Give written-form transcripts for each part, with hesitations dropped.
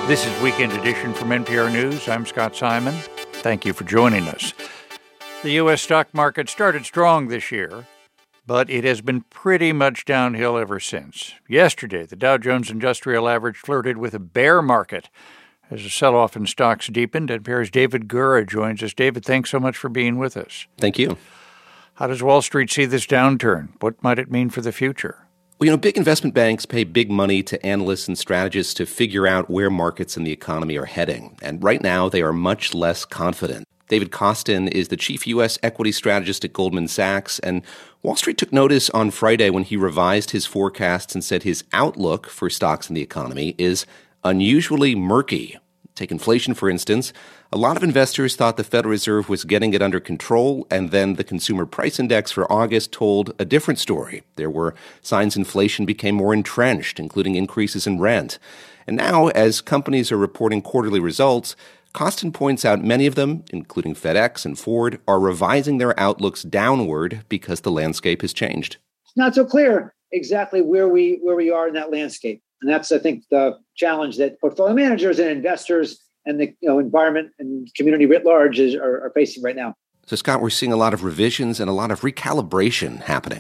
This is Weekend Edition from NPR News. I'm Scott Simon. Thank you for joining us. The U.S. stock market started strong this year, but it has been pretty much downhill ever since. Yesterday, the Dow Jones Industrial Average flirted with a bear market as the sell-off in stocks deepened. NPR's David Gura joins us. David, thanks so much for being with us. Thank you. How does Wall Street see this downturn? What might it mean for the future? Well, big investment banks pay big money to analysts and strategists to figure out where markets and the economy are heading. And right now, they are much less confident. David Kostin is the chief U.S. equity strategist at Goldman Sachs. And Wall Street took notice on Friday when he revised his forecasts and said his outlook for stocks and the economy is unusually murky. Take inflation, for instance. A lot of investors thought the Federal Reserve was getting it under control, and then the Consumer Price Index for August told a different story. There were signs inflation became more entrenched, including increases in rent. And now, as companies are reporting quarterly results, Kostin points out many of them, including FedEx and Ford, are revising their outlooks downward because the landscape has changed. It's not so clear exactly where we are in that landscape. And that's, I think, the challenge that portfolio managers and investors and the environment and community writ large are facing right now. So, Scott, we're seeing a lot of revisions and a lot of recalibration happening.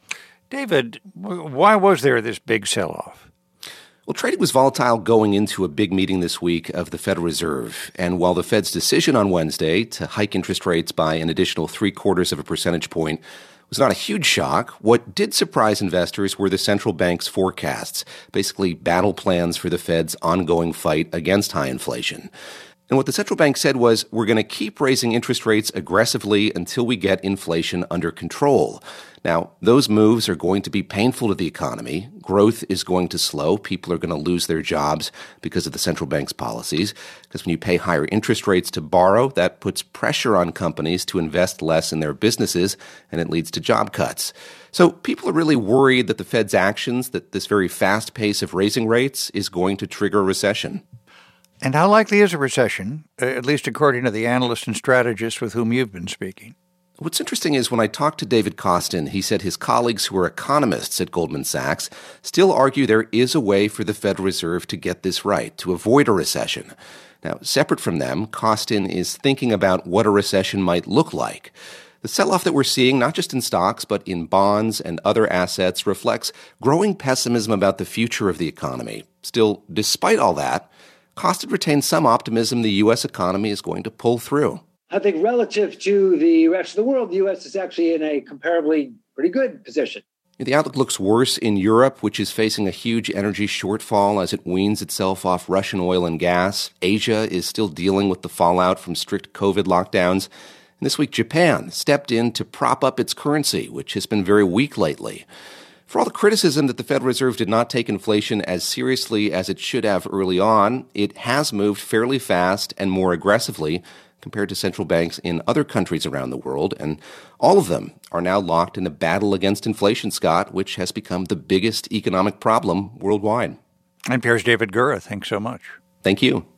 David, why was there this big sell-off? Well, trading was volatile going into a big meeting this week of the Federal Reserve. And while the Fed's decision on Wednesday to hike interest rates by an additional 0.75 of a percentage point was not a huge shock, what did surprise investors were the central bank's forecasts, basically battle plans for the Fed's ongoing fight against high inflation. And what the central bank said was, we're going to keep raising interest rates aggressively until we get inflation under control. Now, those moves are going to be painful to the economy. Growth is going to slow. People are going to lose their jobs because of the central bank's policies. Because when you pay higher interest rates to borrow, that puts pressure on companies to invest less in their businesses, and it leads to job cuts. So people are really worried that the Fed's actions, that this very fast pace of raising rates, is going to trigger a recession. And how likely is a recession, at least according to the analysts and strategists with whom you've been speaking? What's interesting is when I talked to David Kostin, he said his colleagues who are economists at Goldman Sachs still argue there is a way for the Federal Reserve to get this right, to avoid a recession. Now, separate from them, Kostin is thinking about what a recession might look like. The sell-off that we're seeing, not just in stocks, but in bonds and other assets, reflects growing pessimism about the future of the economy. Still, despite all that, Kostin retains some optimism the U.S. economy is going to pull through. I think relative to the rest of the world, the U.S. is actually in a comparably pretty good position. The outlook looks worse in Europe, which is facing a huge energy shortfall as it weans itself off Russian oil and gas. Asia is still dealing with the fallout from strict COVID lockdowns. And this week, Japan stepped in to prop up its currency, which has been very weak lately. For all the criticism that the Federal Reserve did not take inflation as seriously as it should have early on, it has moved fairly fast and more aggressively compared to central banks in other countries around the world, and all of them are now locked in a battle against inflation, Scott, which has become the biggest economic problem worldwide. NPR's David Gura, thanks so much. Thank you.